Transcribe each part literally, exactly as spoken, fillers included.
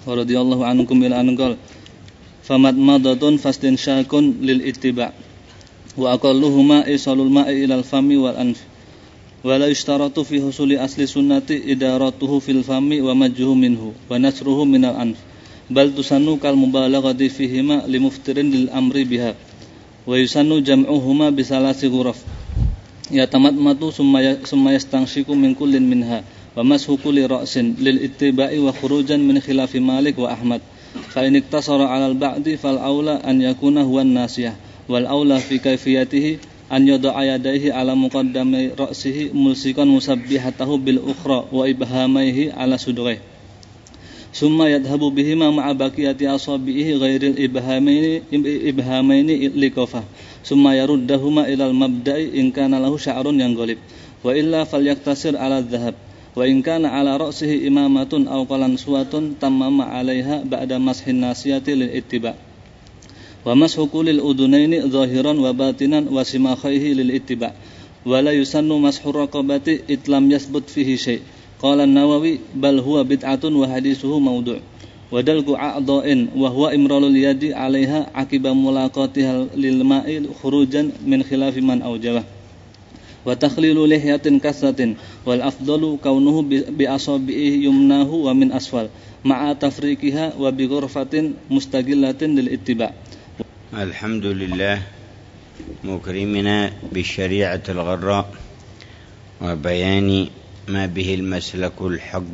radhiyallahu ankum ila an qala famadmadatun fastinsyakun lil ittiba' wa aqalluhuma isalul ma'i ilal fami wal anf wa la yushtaratu fi husuli asli sunnati idaratuhu fil fami wa majjuhu minhu wa nasruhu minal anf bal tusannu kal mubalaghati fihima limuftirin lil amri biha wa yusannu jam'uhuma bisalasi ghuraf yatamatmatu summa summa yastanshiku min kullin minha wa mashu kulli ra'sin lil ittiba'i wa khurujan min khilafi Malik wa Ahmad fa in iktasara 'alal ba'di fal aula an yakuna huwa an-nasiyah wal aula fi kayfiyatihi an yada'a yadayhi 'ala muqaddami ra'sihi mulsikan musabbihatahu bil ukhra wa ibhamaihi 'ala sudghih summa yadhhabu bihima ma'a baqiyati asabihi ghairil ibhamaini ibhamaini liqafah summa yaruddahuma ilal mabda'i in kana lahu sya'run yang ghalib wa illa falyaktasir 'ala dhahab wa in kana 'ala ra'sihi imamatun aw qalan suwatun tamama 'alaiha ba'da mashin nasiyati lil ittiba' wa mashu kulil udunaini zahiran wa batinan wa simakhaihi lil ittiba' wa la yusannu mashu raqabati itlam yasbut fihi syai' qala an-Nawawi bal huwa bid'atun wa hadithuhu mawdu' wa dalku a'dha'in wa huwa imralul yadi 'alaiha aqiba mulaqatiha lil ma'i khurujan min khilafi man awjabah wa takhlilu lihyatin kasatin wal afdalu kaunuhu bi asabihi yumnahu wa min asfal ma'a tafriqiha wa bi ghurfatin mustaqillatin lil ittiba'. Alhamdulillah mukrimina bi syari'atil gharra wa bayani ما به المسلك الحق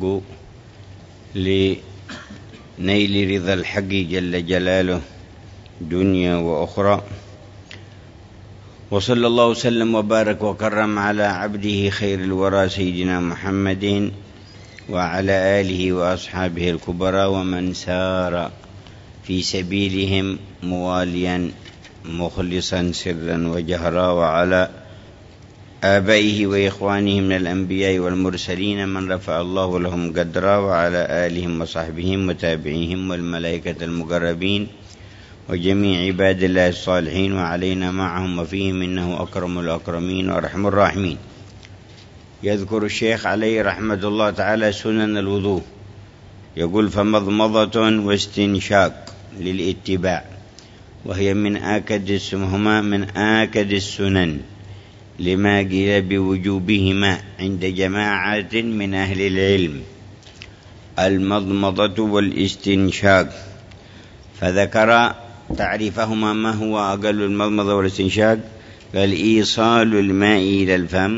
لنيل رضا الحق جل جلاله دنيا وأخرى وصلى الله وسلم وبارك وكرم على عبده خير الورى سيدنا محمد وعلى آله وأصحابه الكبرى ومن سار في سبيلهم مواليا مخلصا سرا وجهرا وعلى آبائه وإخوانه من الأنبياء والمرسلين من رفع الله لهم قدرا وعلى آلهم وصحبهم وتابعيهم والملائكة المقربين وجميع عباد الله الصالحين وعلينا معهم وفيهم إنه أكرم الأكرمين وأرحم الراحمين. يذكر الشيخ عليه رحمة الله تعالى سنن الوضوء يقول فمضمضة واستنشاق للاتباع وهي من آكد هما من آكد السنن لما قيل بوجوبهما عند جماعة من أهل العلم المضمضة والاستنشاق فذكر تعريفهما ما هو أقل المضمضة والاستنشاق قال إيصال الماء إلى الفم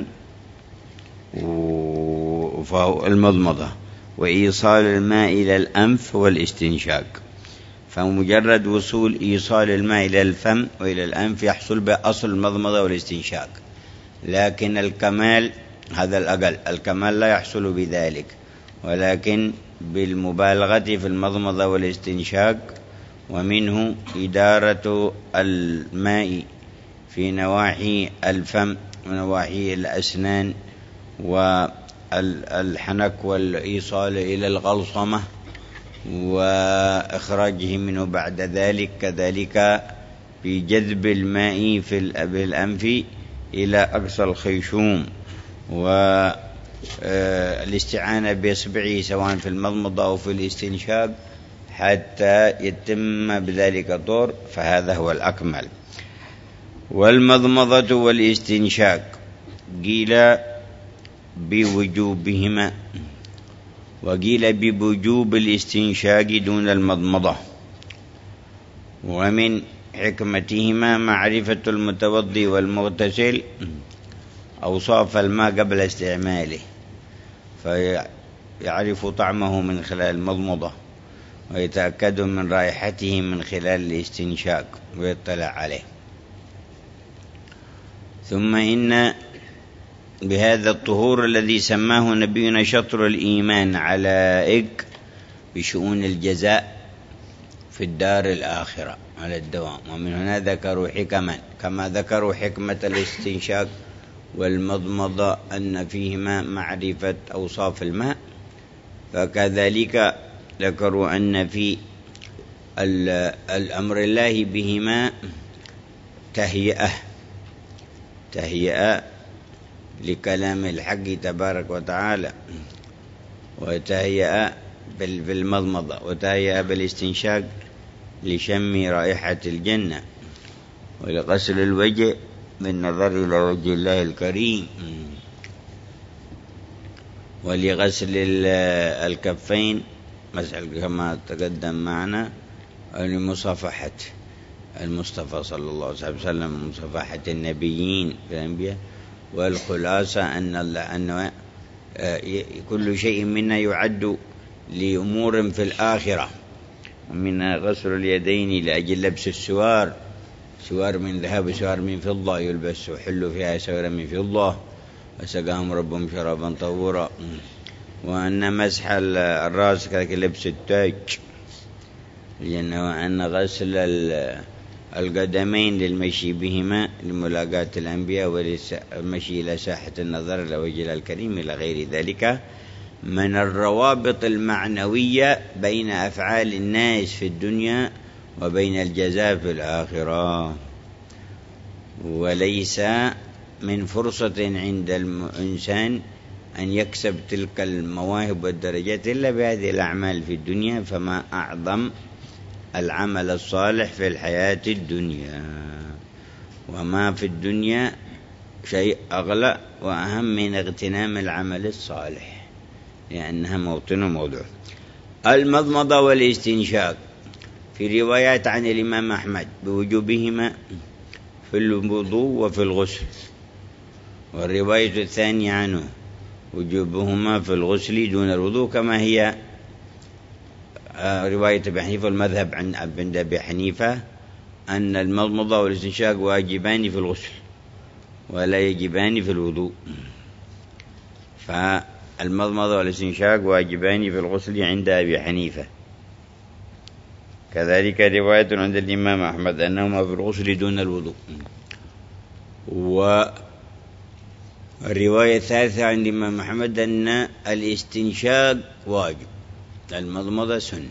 فهو المضمضة وإيصال الماء إلى الأنف والاستنشاق فمجرد وصول إيصال الماء إلى الفم وإلى الأنف يحصل بأصل المضمضة والاستنشاق لكن الكمال هذا الأقل الكمال لا يحصل بذلك ولكن بالمبالغة في المضمضة والاستنشاق ومنه إدارة الماء في نواحي الفم ونواحي الأسنان والحنك والإيصال إلى الغلصمة وإخراجه منه بعد ذلك كذلك بجذب الماء في الأنف إلى أقصى الخيشوم والاستعانة بإصبعه سواء في المضمضة أو في الاستنشاق حتى يتم بذلك الدور فهذا هو الأكمل. والمضمضة والاستنشاق قيل بوجوبهما وقيل بوجوب الاستنشاق دون المضمضة ومن حكمتهما معرفة المتوضي والمغتسل أوصاف الماء قبل استعماله فيعرف طعمه من خلال المضمضة ويتأكد من رائحته من خلال الاستنشاق ويطلع عليه. ثم إن بهذا الطهور الذي سماه نبينا شطر الإيمان علائق بشؤون الجزاء في الدار الآخرة على الدوام ومن هنا ذكروا حكما كما ذكروا حكمة الاستنشاق والمضمضة أن فيهما معرفة أوصاف الماء فكذلك ذكروا أن في الأمر الله بهما تهيئة تهيئة لكلام الحق تبارك وتعالى وتهيئة بالمضمضة، وتهيأ بالاستنشاق لشم رائحة الجنة، ولغسل الوجه بالنظر إلى وجه الله الكريم، ولغسل الكفين مسح كما تقدم معنا، ولمصافحة المصطفى صلى الله عليه وسلم، مصافحة النبيين الأنبياء. والخلاصة أن أن كل شيء منا يعد لأمور في الآخرة، ومن غسل اليدين لأجل لبس السوار، سوار من ذهب وسوار من فضة يلبس، وحلوا فيها سوار من فضة وسقاهم ربهم شرابا طهورا. وأن مسح الرأس كذلك لبس التاج، وأن غسل القدمين للمشي بهما لملاقاة الأنبياء، والمشي إلى ساحة النظر إلى وجه الكريم، إلى غير ذلك من الروابط المعنوية بين أفعال الناس في الدنيا وبين الجزاء في الآخرة. وليس من فرصة عند الإنسان أن يكسب تلك المواهب والدرجات إلا بهذه الأعمال في الدنيا، فما أعظم العمل الصالح في الحياة الدنيا، وما في الدنيا شيء أغلى وأهم من اغتنام العمل الصالح، لأنها موطن وموضوع. المضمضة والاستنشاق في روايات عن الإمام أحمد بوجوبهما في الوضوء وفي الغسل، والرواية الثانية عنه وجوبهما في الغسل دون الوضوء، كما هي رواية أبي حنيفة والمذهب عن أبي حنيفة أن المضمضة والاستنشاق واجبان في الغسل ولا يجبان في الوضوء. فالمضمضة والاستنشاق واجبان في الغسل عند أبي حنيفة، كذلك رواية عند الإمام أحمد أنهما في الغسل دون الوضوء. والرواية الثالثة عند الإمام أحمد أن الاستنشاق واجب، المضمضة سنة.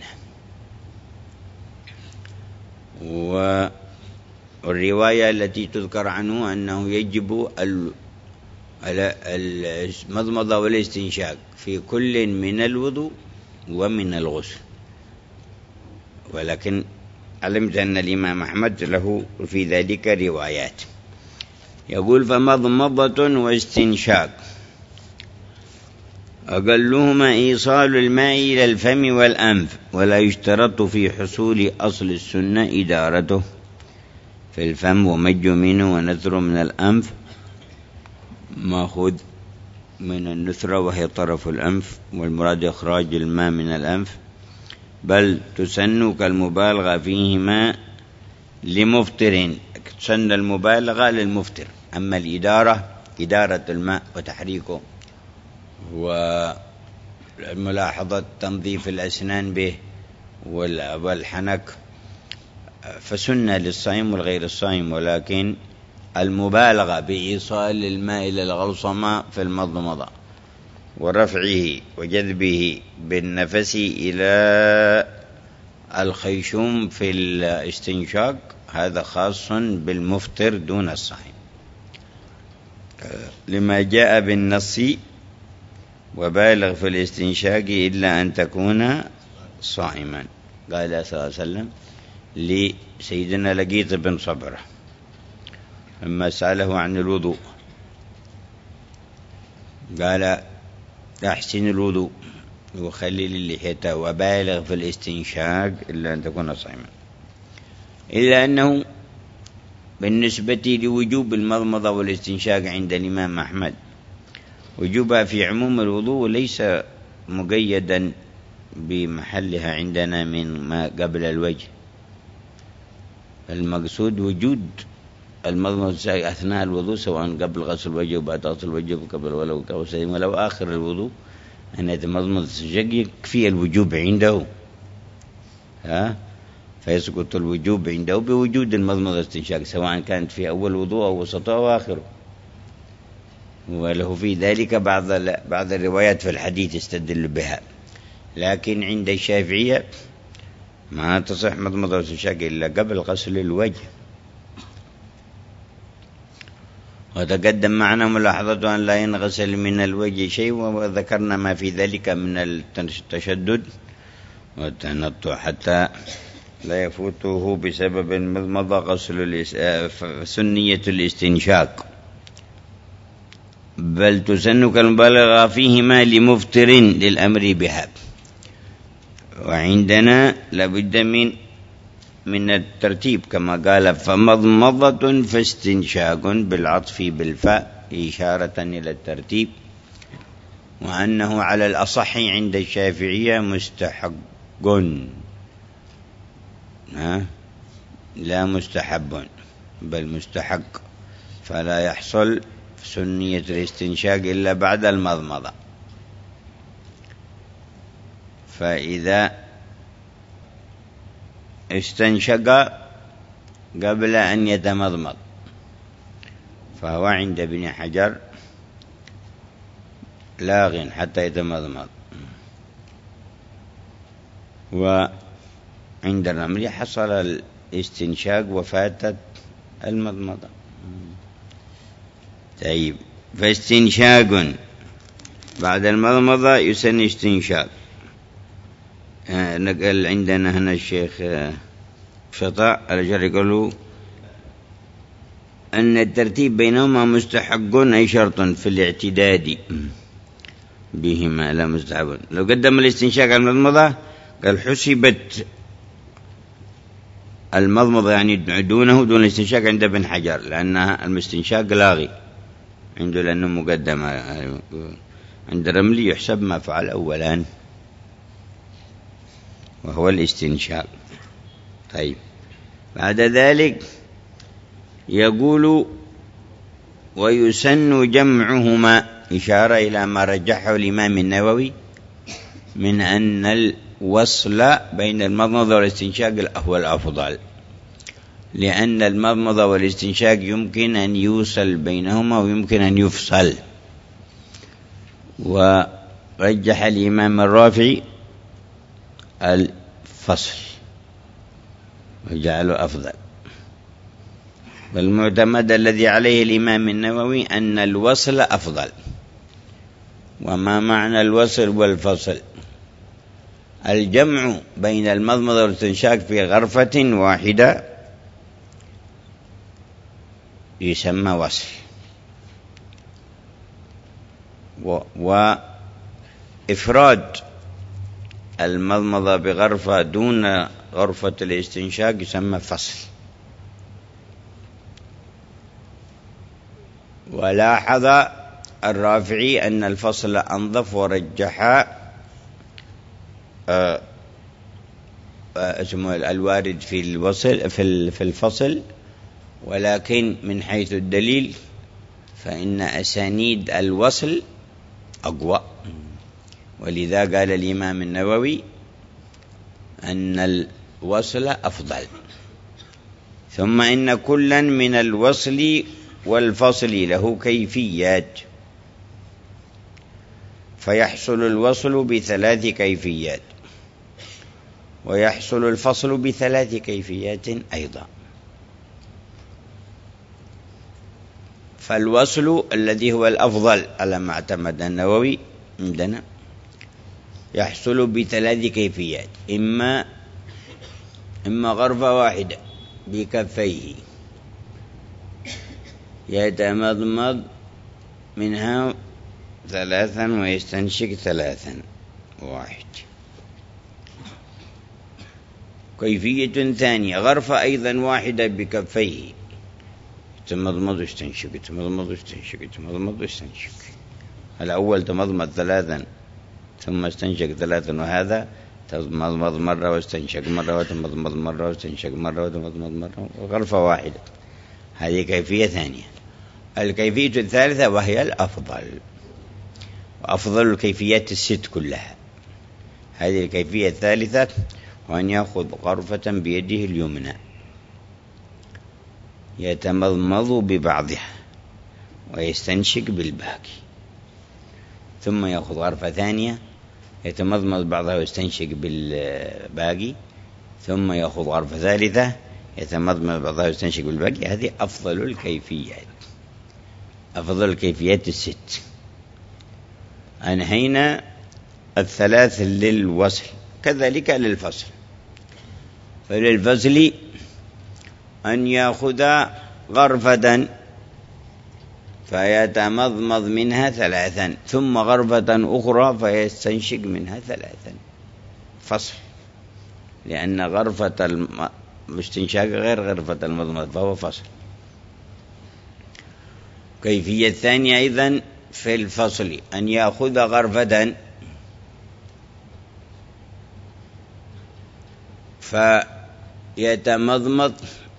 والرواية التي تذكر عنه أنه يجب المضمضة والاستنشاق في كل من الوضوء ومن الغسل، ولكن علمت أن الإمام أحمد له في ذلك روايات. يقول فمضمضة واستنشاق أقلهما إيصال الماء إلى الفم والأنف، ولا يشترط في حصول أصل السنة إدارته في الفم ومج منه ونثر من الأنف، مأخوذ من النثرة وهي طرف الأنف، والمراد إخراج الماء من الأنف، بل تسن كالمبالغة فيهما لمفطر، تسن المبالغة للمفطر. أما الإدارة إدارة الماء وتحريكه والملاحظة تنظيف الأسنان به والحنك فسنة للصائم والغير الصائم، ولكن المبالغة بإيصال الماء إلى الغلصمة في المضمضة ورفعه وجذبه بالنفس إلى الخيشوم في الاستنشاق هذا خاص بالمفطر دون الصائم، لما جاء بالنص وبالغ في الاستنشاق إلا أن تكون صائما. قال صلى الله عليه وسلم لسيدنا لقيط بن صبرة لما سأله عن الوضوء قال أحسن الوضوء وخلل اللحية وبالغ في الاستنشاق إلا أن تكون صائما، إلا أنه بالنسبة لوجوب المضمضة والاستنشاق عند الإمام أحمد وجوبها في عموم الوضوء ليس مقيدا بمحلها عندنا من ما قبل الوجه، المقصود وجود المضمضة أثناء الوضوء سواء قبل غسل الوجه وبعد غسل الوجه وقبل ولو ولو آخر الوضوء أن يتمضمض الاستنشاق يكفي الوجوب عنده، ها فيسقط الوجوب عنده بوجود المضمضة والاستنشاق سواء كانت في أول وضوء أو وسطه أو آخره. وله في ذلك بعض بعض الروايات في الحديث يستدل بها، لكن عند الشافعية ما تصح مضمضة واستنشاق إلا قبل غسل الوجه. وتقدم معنا ملاحظة أن لا ينغسل من الوجه شيء، وذكرنا ما في ذلك من التشدد والتنطع حتى لا يفوته بسبب المضمضة غسل سنية الاستنشاق، بل تسن كالمبالغة فيهما لمفتر للأمر بها. وعندنا لابد من من الترتيب كما قال فمضمضة فاستنشاق بالعطف بالفاء إشارة إلى الترتيب، وأنه على الأصح عند الشافعية مستحق لا مستحب، بل مستحق، فلا يحصل سنية الاستنشاق إلا بعد المضمضة. فإذا استنشق قبل أن يتمضمض فهو عند ابن حجر لاغ حتى يتمضمض، وعند الرملي حصل الاستنشاق وفاتت المضمضة. طيب، فاستنشاق بعد المضمضة يسن استنشاق. آه نقل عندنا هنا الشيخ آه شطاء الرجال يقولوا أن الترتيب بينهما مستحق أي شرط في الاعتداد بهما لا مستحب. لو قدم الاستنشاق على المضمضة قال حسبت المضمضة يعني دونه دون الاستنشاق عند ابن حجر، لأن الاستنشاق لاغي عنده لأنه مقدم. عند الرملي يحسب ما فعل أولا وهو الاستنشاق. طيب، بعد ذلك يقول ويسن جمعهما، إشارة إلى ما رجحه الإمام النووي من أن الوصل بين المضمضة والاستنشاق هو الأفضل، لأن المضمضة والاستنشاق يمكن أن يوصل بينهما ويمكن أن يفصل. ورجح الإمام الرافعي الفصل وجعله أفضل، والمعتمد الذي عليه الإمام النووي أن الوصل أفضل. وما معنى الوصل والفصل؟ الجمع بين المضمضة والاستنشاق في غرفة واحدة يسمى وصل، وإفراد المضمضة بغرفة دون غرفة الاستنشاق يسمى فصل. ولاحظ الرافعي أن الفصل أنظف، ورجح اسمه الوارد في الوصل في الفصل، ولكن من حيث الدليل فإن أسانيد الوصل أقوى، ولذا قال الإمام النووي أن الوصل أفضل. ثم إن كلا من الوصل والفصل له كيفيات، فيحصل الوصل بثلاث كيفيات، ويحصل الفصل بثلاث كيفيات أيضا. فالوصل الذي هو الأفضل على ما اعتمد النووي عندنا يحصل بثلاث كيفيات: إما إما غرفة واحدة بكفيه يتمضمض منها ثلاثا ويستنشق ثلاثا، واحد. كيفية ثانية غرفة أيضا واحدة بكفيه يتمضمض ويستنشق يتمضمض ويستنشق يتمضمض ويستنشق. الأول تمضمض ثلاثا ثم استنشق ثلاثا، وهذا تمضمض مرة واستنشق مرة وتمضمض مرة واستنشق مرة وتمضمض مرة، وغرفة واحدة. هذه كيفية ثانية. الكيفية الثالثة وهي الأفضل، وأفضل الكيفيات الست كلها. هذه الكيفية الثالثة، وأن يأخذ غرفة بيده اليمنى يتمضمض ببعضها ويستنشق بالباقي، ثم يأخذ غرفة ثانية يتمضمض بعضها ويستنشق بالباقي، ثم يأخذ غرفة ثالثة يتمضمض بعضها ويستنشق بالباقي. هذه أفضل الكيفيات، أفضل الكيفيات الست. أنهينا الثلاث للوصل كذلك للفصل. فللفصل أن يأخذ غرفة فيتمضمض منها ثلاثا ثم غرفة أخرى فيستنشق منها ثلاثا. فصل، لأن غرفة الاستنشاق غير غرفة المضمض، فهو فصل. كيفية ثانية أيضا في الفصل أن يأخذ غرفة فيتمضمض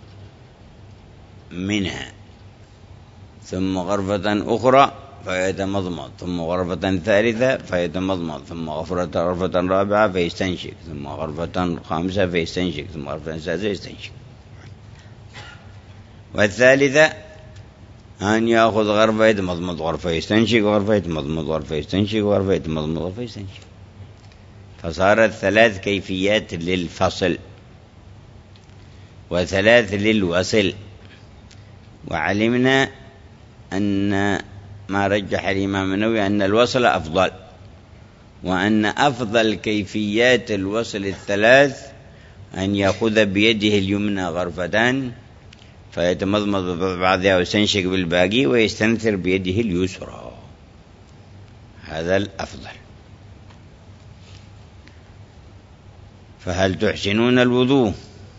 منها ثم غرفة أخرى فيتمضمض ثم غرفة ثالثة فيتمضمض ثم غرفة غرفة رابعة فيستنشق ثم غرفة خامسة فيستنشق ثم غرفة سادسة يستنشق. والثالثة أن يأخذ غرفة يتمضمض غرفة يستنشق غرفة يتمضمض غرفة يستنشق غرفة يتمضمض غرفة يستنشق. فصارت ثلاث كيفيات للفصل وثلاث للوصل. وعلمنا أن ما رجح الإمام النووي أن الوصل أفضل، وأن أفضل كيفيات الوصل الثلاث أن يأخذ بيده اليمنى غرفتان فيتمضمض ببعضها ويستنشق بالباقي ويستنثر بيده اليسرى، هذا الأفضل. فهل تحسنون الوضوء؟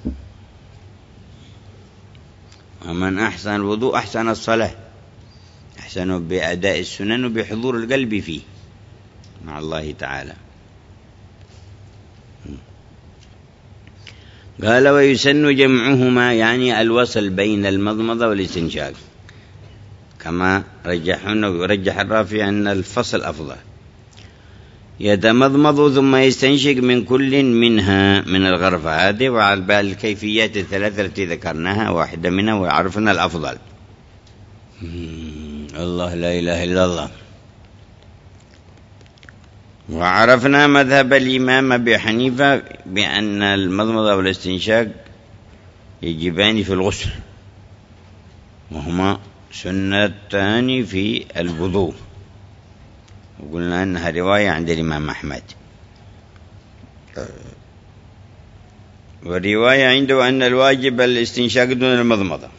ومن أحسن الوضوء أحسن الصلاة، أحسن بأداء السنن وبحضور القلب فيه مع الله تعالى. قال ويسن جمعهما، يعني الوصل بين المضمضة والاستنشاق، كما رجحنا ويرجح الرافع أن الفصل أفضل. يتمضمض ثم يستنشق من كل منها من الغرفة هذه، وعلى الكيفيات الثلاثة التي ذكرناها واحدة منها وعرفنا الأفضل. الله لا إله إلا الله. وعرفنا مذهب الإمام أبي حنيفة بأن المضمضة والاستنشاق يجبان في الغسل، وهما سنتان في الوضوء، وقلنا أنها رواية عند الإمام أحمد. والرواية عنده أن الواجب الاستنشاق دون المضمضة.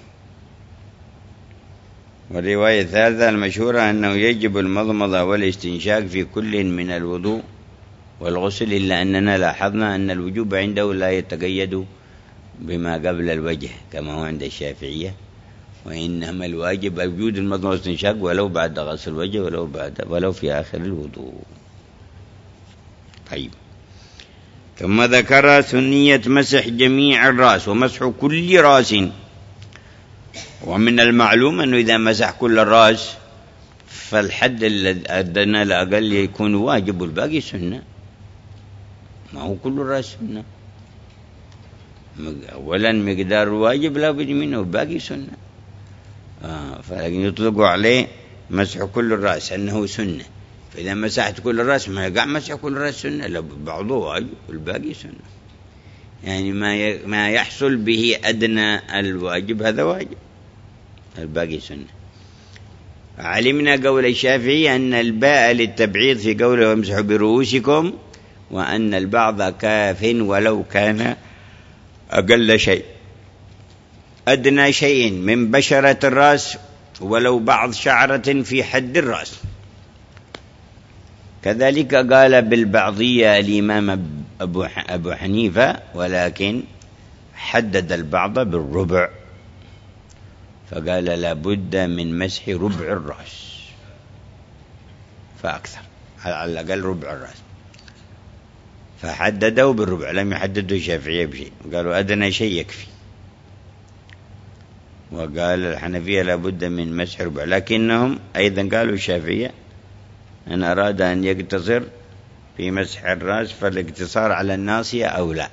والرواية الثالثة المشهورة أنه يجب المضمضة والاستنشاق في كل من الوضوء والغسل، إلا أننا لاحظنا أن الوجوب عنده لا يتقيد بما قبل الوجه كما هو عند الشافعية، وإنما الواجب وجود المضمضة والاستنشاق ولو بعد غسل الوجه ولو بعد ولو في آخر الوضوء. طيب، ثم ذكر سنية مسح جميع الرأس ومسح كل رأس. ومن المعلوم أنه إذا مسح كل الرأس فالحد الأدنى الأقل يكون واجب والباقي سنة، ما هو كل الرأس سنة. أولا مقدار الواجب لا بد منه والباقي سنة، آه فلكن يطلق عليه مسح كل الرأس أنه سنة. فإذا مسحت كل الرأس ما يقع مسح كل الرأس سنة، لا بعضه واجب والباقي سنة. يعني ما ما يحصل به أدنى الواجب هذا واجب، الباقي سنة. علمنا قول الشافعي أن الباء للتبعيض في قوله وامسحوا برؤوسكم، وأن البعض كاف ولو كان أقل شيء، أدنى شيء من بشرة الرأس ولو بعض شعرة في حد الرأس. كذلك قال بالبعضية الإمام أبو حنيفة، ولكن حدد البعض بالربع، فقال لا بد من مسح ربع الرأس فأكثر، على الأقل ربع الرأس، فحددوا بالربع، لم يحددوا الشافعية بشيء، قالوا أدنى شيء يكفي. وقال الحنفية لا بد من مسح ربع، لكنهم أيضا قالوا الشافعية أن أراد أن يقتصر في مسح الرأس فالاقتصار على الناصية أو لا،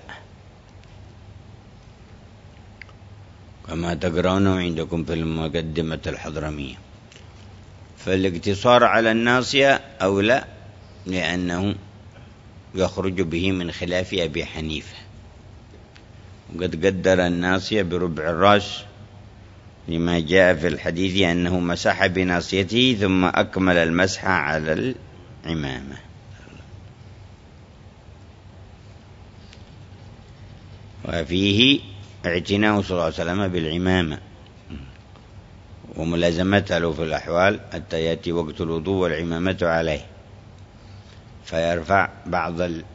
كما تقرأونه عندكم في المقدمة الحضرمية. فالاقتصار على الناصية أو لا، لأنه يخرج به من خلاف أبي حنيفة، وقد قدر الناصية بربع الرأس لما جاء في الحديث أنه مسح بناصيته ثم أكمل المسح على العمامة. وفيه اعتناء صلى الله عليه وسلم بالعمامة وملازمتها له في الأحوال حتى يأتي وقت الوضوء والعمامة عليه، فيرفع بعض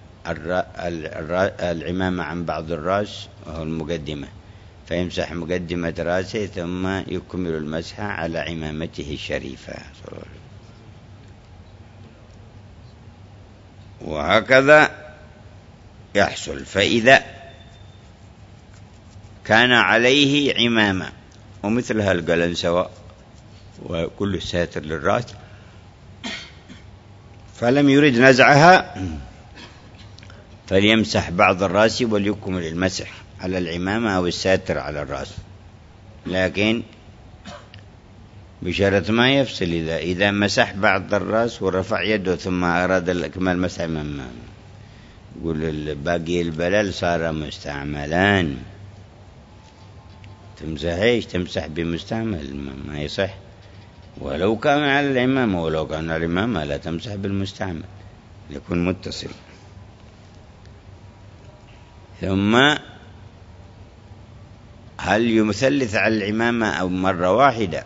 العمامة عن بعض الرأس وهو المقدمة، فيمسح مقدمة رأسه ثم يكمل المسح على عمامته الشريفة، وهكذا يحصل. فإذا كان عليه عمامة ومثلها القلنسوة وكل ساتر للرأس فلم يرد نزعها، فليمسح بعض الرأس وليكمل المسح على العمامة أو الساتر على الرأس، لكن بشرط ما يفصل. إذا إذا مسح بعض الرأس ورفع يده ثم أراد الإكمال مسح العمامة، يقول باقي البلل صار مستعملان، تمسح ايش؟ تمسح بمستعمل، ما يصح. ولو كان على العمامة، ولو كان على العمامة لا تمسح بالمستعمل، يكون متصل. ثم هل يثلث على العمامة أو مرة واحدة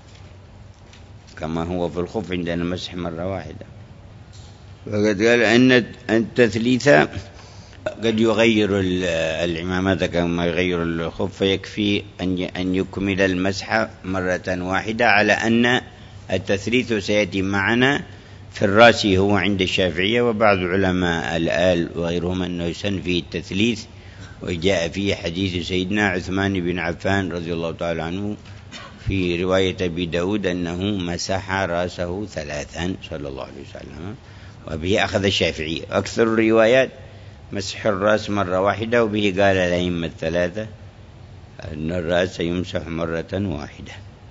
كما هو في الخف عندنا مسح مرة واحدة؟ فقد قال أن التثليث قد يغير العمامة كما يغير الخف، فيكفي أن يكمل المسح مرة واحدة، على أن التثليث سيأتي معنا في الرأس هو عند الشافعية وبعض علماء الآل وغيرهم أنه يسن فيه التثليث، وجاء فيه حديث سيدنا عثمان بن عفان رضي الله تعالى عنه في رواية أبي داود أنه مسح رأسه ثلاثا صلى الله عليه وسلم، وبه أخذ الشافعية. أكثر الروايات مسح الرأس مرة واحدة، وبه قال الأئمة الثلاثة أن الرأس يمسح مرة واحدة.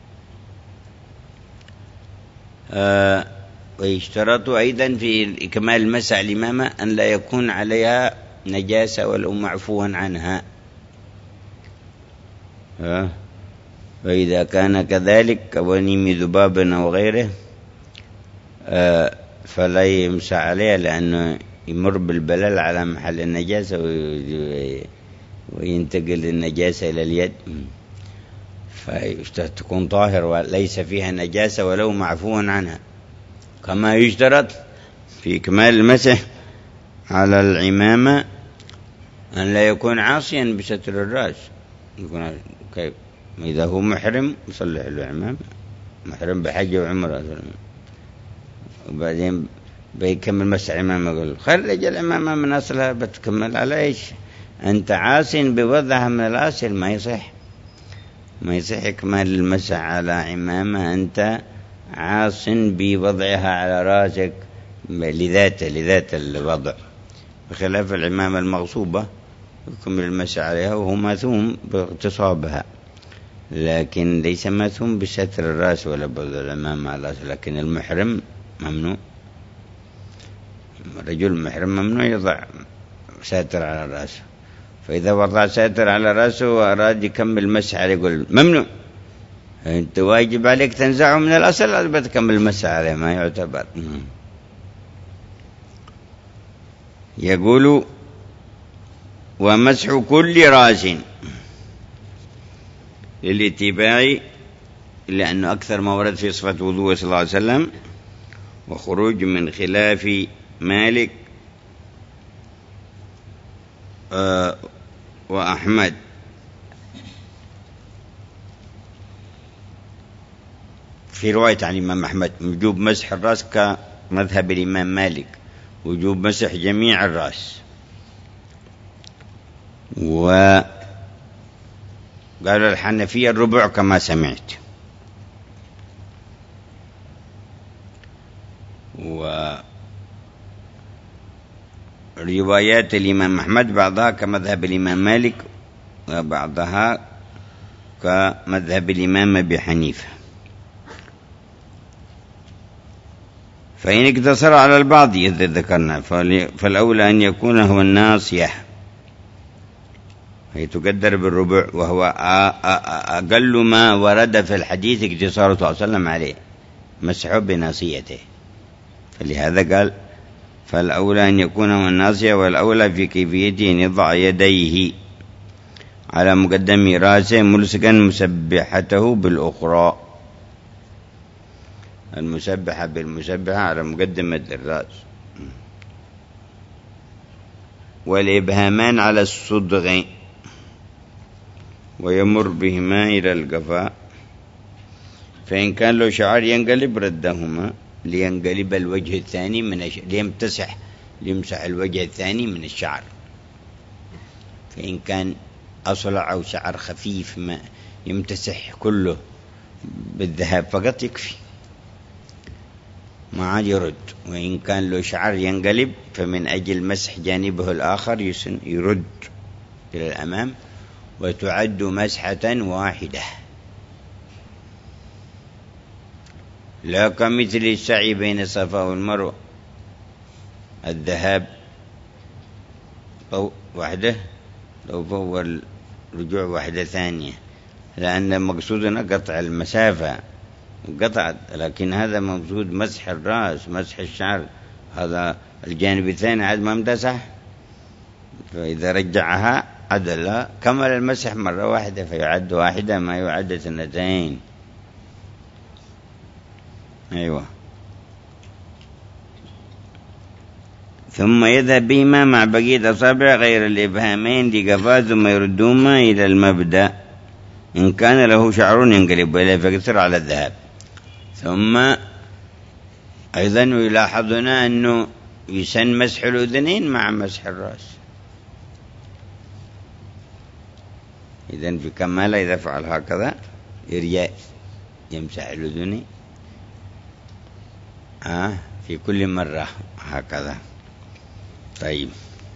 آه ويشترط أيضا في إكمال المسح الإمامة أن لا يكون عليها نجاسة ولو معفوا عنها، آه فإذا كان كذلك كونيم ذباب أو غيره آه فلا يمسح عليها، لأنه يمر بالبلل على محل النجاسة وينتقل النجاسة إلى اليد، فتكون طاهر وليس فيها نجاسة ولو معفوا عنها. كما يشترط في إكمال المسح على العمامة أن لا يكون عاصيا بستر الرأس، يكون كيف إذا هو محرم يصلح له عمامة، محرم بحج وعمرة، وبعدين بيكمل مسح العمامة، يقول خرج العمامة من أصلها بتكمل على إيش؟ أنت عاص بوضعها من الأصل، ما يصح ما يصح إكمال المسح على عمامة أنت عاص بوضعها على رأسك لذات لذات الوضع، بخلاف العمامة المغصوبة يكمل المسح عليها وهو ماثوم باغتصابها، لكن ليس ماثوم بستر الرأس ولا بوضع العمامة على رأسه. لكن المحرم ممنوع، رجل محرم ممنوع يضع ساتر على رأسه، فإذا وضع ساتر على رأسه وأراد يكمل مسح عليه يقول ممنوع، أنت واجب عليك تنزعه من الأصل، لازم بتكمل المسح عليه، ما يعتبر. يقول ومسح كل راس للاتباع، لأنه أكثر ما ورد في صفة وضوء صلى الله عليه وسلم، وخروج من خلاف مالك آه وأحمد. في رواية عن الإمام أحمد وجوب مسح الرأس كمذهب الإمام مالك، وجوب مسح جميع الرأس. وقال الحنفية الربع كما سمعت. وروايات الإمام أحمد بعضها كمذهب الإمام مالك وبعضها كمذهب الإمام أبي حنيفة. فإن اقتصر على البعض إذا ذكرنا فالأولى أن يكون هو الناصية، هي تقدر بالربع، وهو أقل ما ورد في الحديث اقتصار صلى الله عليه وسلم عليه مسحه بناصيته، فلهذا قال فالأولى أن يكون هو الناصية، والأولى في كيفيته أن يضع يديه على مقدم رأسه ملصقا مسبحته بالأخرى، المسبحة بالمسبحة على مقدمة الرأس، والإبهامان على الصدغ، ويمر بهما إلى القفاء، فإن كان له شعر ينقلب ردهما لينقلب الوجه الثاني من الش... ليمتسح ليمسح الوجه الثاني من الشعر. فإن كان أصلع أو شعر خفيف ما يمتسح كله بالذهب فقط يكفي، ما عاد يرد. وإن كان له شعر ينقلب فمن أجل مسح جانبه الآخر يرد إلى الأمام، وتعد مسحة واحدة، لا كمثل السعي بين الصفا والمروة، الذهاب وحده لو فوق الرجوع وحدة ثانية، لأن مقصودنا قطع المسافة قطعت، لكن هذا مقصود مسح الرأس مسح الشعر، هذا الجانب الثاني عاد ما امتسح، فإذا رجعها عدل كمل المسح مرة واحدة فيعد واحدة ما يعد اثنتين. أيوة. ثم يذهب بهما مع بقية أصابع غير الإبهامين لقفاه، ثم يردهما إلى المبدأ إن كان له شعر ينقلب إليه فيقتصر على الذهاب. ثم أيضا يلاحظنا أنه يسن مسح الأذنين مع مسح الرأس، إذن في كمالة إذا فعل هكذا يرجع يمسح الأذنين آه في كل مرة هكذا. طيب،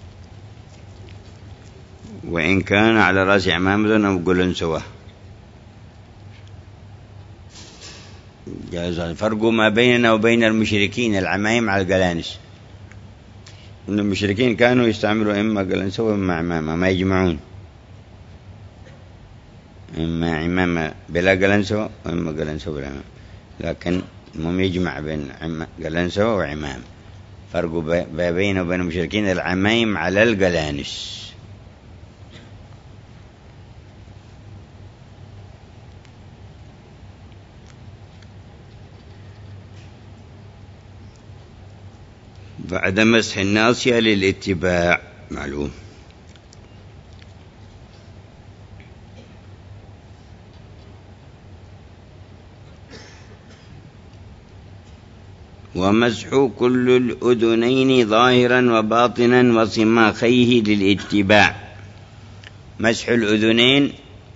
وإن كان على رأس عمامة أو قلنسوة جاز. الفرق ما بيننا وبين المشركين العمائم على القلانس، إن المشركين كانوا يستعملوا إما قلنسوة وإما عمامة، ما يجمعون، إما عمامة بلا قلنسوة وإما قلنسوة بلا عمامة، لكن هم يجمع بين قلنسوة وعمام. فرق بينه وبين المشركين العمائم على القلانس. بعد مسح الناصية للاتباع معلوم. ومسح كل الأذنين ظاهرا وباطنا وصماخيه للاتباع. مسح الأذنين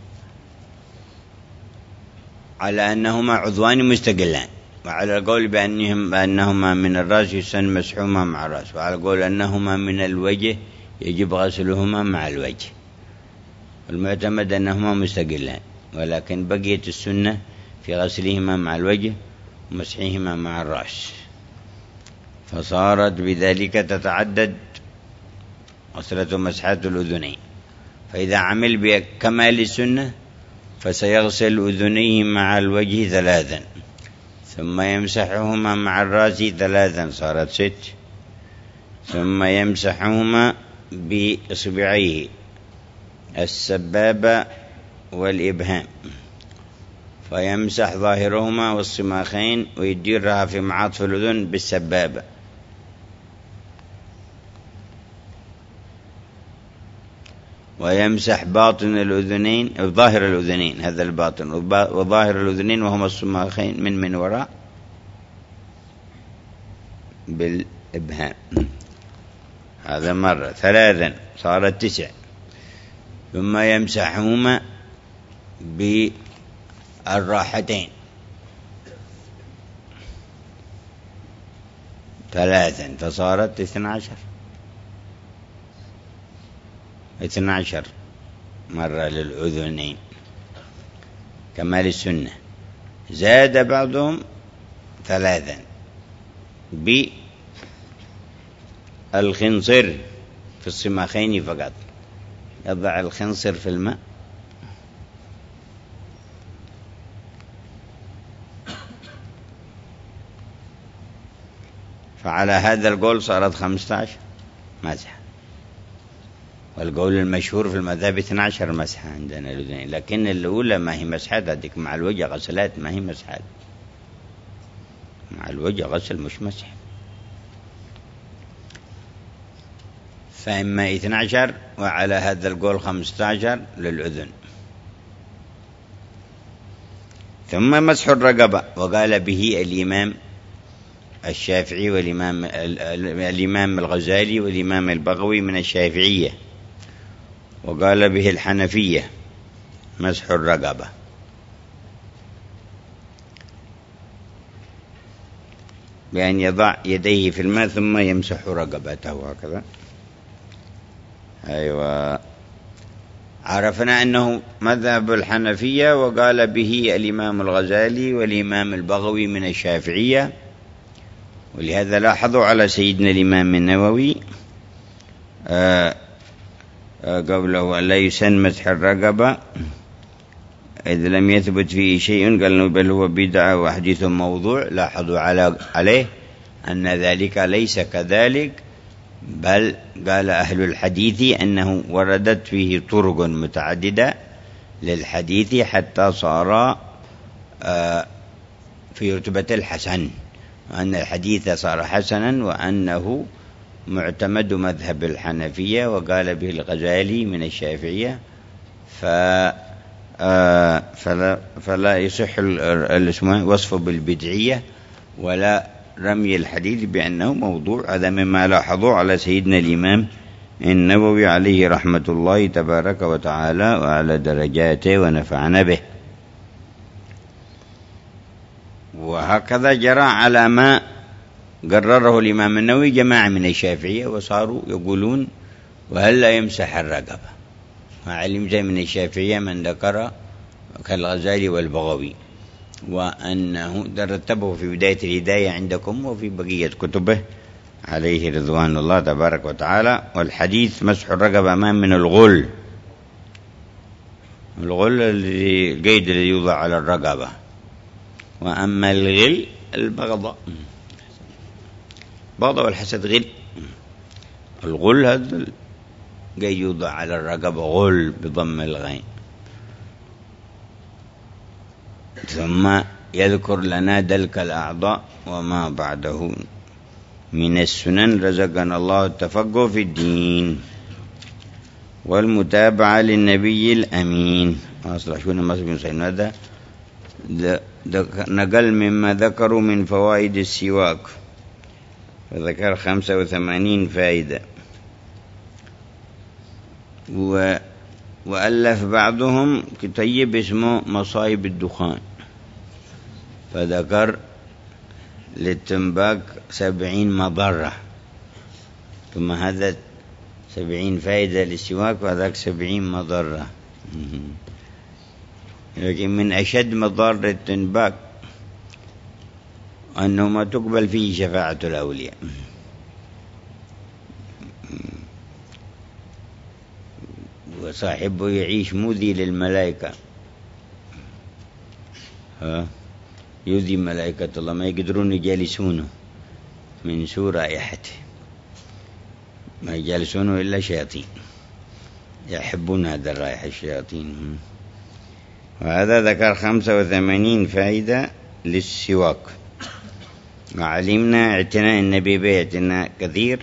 على أنهما عضوان مستقلان، وعلى القول بأنهم بأنهما من الرأس يسن مسحهما مع الرأس، وعلى القول أنهما من الوجه يجب غسلهما مع الوجه، والمعتمد أنهما مستقلان، ولكن بقيت السنة في غسلهما مع الوجه ومسحهما مع الرأس، فصارت بذلك تتعدد غسلة مسحات الأذنين. فإذا عمل بكمال السنة فسيغسل أذنيه مع الوجه ثلاثا، ثم يمسحهما مع الرأس ثلاثا صارت ست، ثم يمسحهما بإصبعيه السبابة والإبهام، فيمسح ظاهرهما والصماخين ويديرها في معاطف الأذن بالسبابة، ويمسح باطن الأذنين ظاهر الأذنين، هذا الباطن، وظاهر الأذنين وهما الصماخين من من وراء بالإبهام. هذا مرة ثلاثا صارت تسع، ثم يمسحهما بالراحتين ثلاثا فصارت اثنى عشر اثنى عشر مرة للأذنين كمال السنة. زاد بعضهم ثلاثا بالخنصر في الصماخين فقط، يضع الخنصر في الماء فعلى هذا القول صارت خمسة عشر مسح. والقول المشهور في المذهب اثنا عشر مسحة عندنا الأذنين، لكن الأولى ما هي مسحات، هذيك مع الوجه غسلات ما هي مسحات، مع الوجه غسل مش مسح. فإما اثنا عشر وعلى هذا القول خمسة عشر للأذن. ثم مسح الرقبة، وقال به الإمام الشافعي والإمام الإمام الغزالي والإمام البغوي من الشافعية، وقال به الحنفية مسح الرقبة. بأن يضع يديه في الماء ثم يمسح رقبته هكذا. أيوة، عرفنا أنه مذهب الحنفية، وقال به الإمام الغزالي والإمام البغوي من الشافعية. ولهذا لاحظوا على سيدنا الإمام النووي آه آه قوله لا يسن مسح الرقبة إذ لم يثبت فيه شيء، قال بل هو بدعة وحديث موضوع. لاحظوا على عليه أن ذلك ليس كذلك، بل قال أهل الحديث أنه وردت فيه طرق متعددة للحديث حتى صار في رتبة الحسن، وأن الحديث صار حسنا، وأنه معتمد مذهب الحنفية. وقال به الغزالي من الشافعية، ف فلا, فلا يصح الوصف بالبدعية ولا رمي الحديث بأنه موضوع. هذا مما لاحظوا على سيدنا الإمام النووي عليه رحمة الله تبارك وتعالى وعلى درجاته ونفعنا به. وهكذا جرى على ما قرره الإمام النووي جماعة من الشافعية، وصاروا يقولون وهل لا يمسح الرقبة. وعلم زي من الشافعية من ذكر كالغزالي والبغوي، وأنه رتبه في بداية الهداية عندكم وفي بقية كتبه عليه رضوان الله تبارك وتعالى. والحديث مسح الرقبة ما من الغل، الغل القيد الذي يوضع على الرقبة، وأما الغل البغضة، بغضة والحسد غل. الغل هذا قيد يوضع على الرقبة، غل بضم الغين. ثم يذكر لنا دلك الأعضاء وما بعده من السنن. رزقنا الله التفقه في الدين والمتابعة للنبي الأمين. أصلح شو نمسك سيدنا هذا نقل مما ذكروا من فوائد السواك، فذكر خمسة وثمانين فائدة. و وألف بعضهم كتيب اسمه مصايب الدخان، فذكر للتنباك سبعين مضرة، ثم هذا سبعين فائدة للسواك وهذاك سبعين مضرة. لكن من أشد مضار التنباك أنه ما تقبل فيه شفاعة الأولياء، وصاحبه يعيش مؤذي للملائكة، ها يؤذي ملائكة الله، ما يقدرون يجالسونه من سوء رائحته، ما يجالسونه إلا شياطين يحبون هذا الرائحة الشياطين. وهذا ذكر خمسة وثمانين فائدة للسواك. وعلمنا اعتناء النبي به اعتناء كثير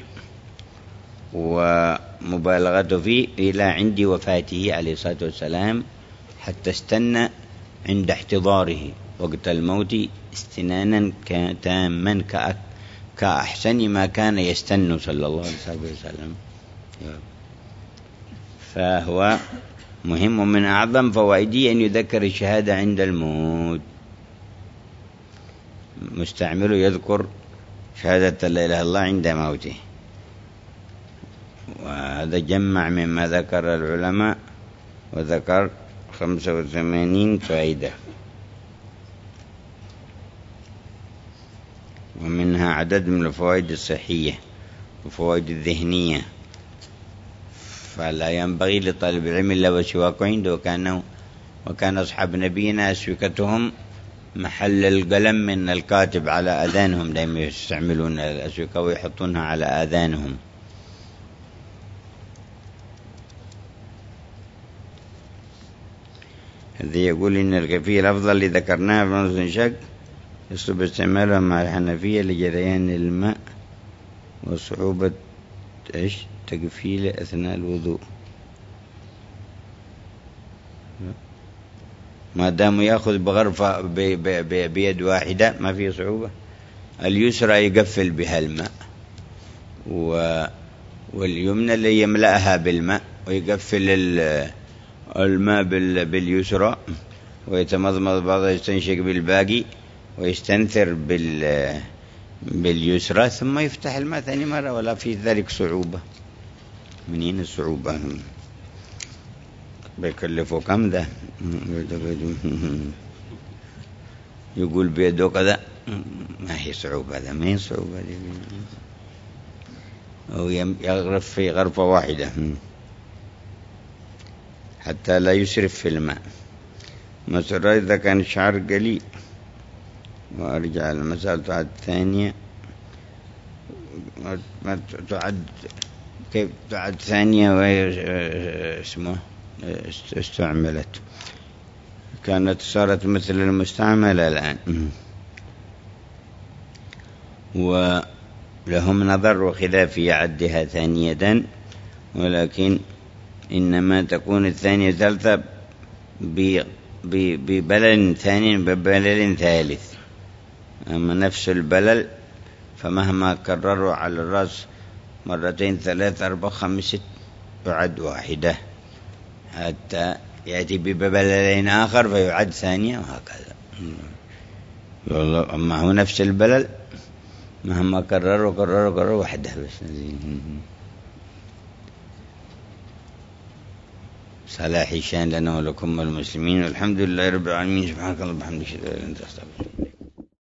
ومبالغته فيه إلى عند وفاته عليه الصلاة والسلام، حتى استنى عند احتضاره وقت الموت استنانا تاما كأحسن ما كان يستن صلى الله عليه وسلم. فهو مهم من أعظم فوائده أن يذكر الشهادة عند الموت، مستعمله يذكر شهادة لا إله إلا الله عند موته. وهذا جمع مما ذكر العلماء، وذكر خمسة وثمانين فائدة، ومنها عدد من الفوائد الصحية وفوائد الذهنية. فلا ينبغي لطالب العلم إلا وسواك عنده، وكانه وكان أصحاب نبينا أسوكتهم محل القلم من الكاتب على آذانهم، دائما يستعملون الأسوكة ويحطونها على آذانهم. الذي يقول إن الكيفية الأفضل اللي ذكرناها في نص الشك يصلب استعمالها مع الحنفية لجريان الماء وصعوبة إيش تقفيله أثناء الوضوء، ما دام يأخذ بغرفة بيد واحدة ما في صعوبة. اليسرى يقفل بها الماء واليمنى اللي يملأها بالماء ويقفل الماء باليسرى ويتمضمض بعضه يستنشق بالباقي ويستنثر بال باليسرى ثم يفتح الماء ثاني مرة، ولا في ذلك صعوبة. منين الصعوبة؟ بيكلفوا كم ده؟ يقول بيده كذا، ما هي صعوبة، هذا ما هي صعوبة، أو يغرف في غرفة واحدة حتى لا يسرف في الماء. مسألة إذا كان الشعر قليل. وأرجع المسألة الثانية، ما تعد كيف تعد ثانية وهي اسمه استعملت، كانت صارت مثل المستعملة الآن. ولهم نظر وخلاف في عدها ثانية، ولكن إنما تكون الثانية ثالثة ببلل ثاني ببلل ثالث. أما نفس البلل فمهما كرروا على الرأس مرتين ثلاث أربع خمس ست يعد واحدة، حتى يأتي ببللين آخر فيعد ثانية، وهكذا. أما هو نفس البلل مهما كرروا كرروا كرروا واحدة بس. صلاح شان لنا ولكم المسلمين، والحمد لله رب العالمين. سبحانك اللهم وبحمدك، اشهد ان لا اله الا انت، استغفرك.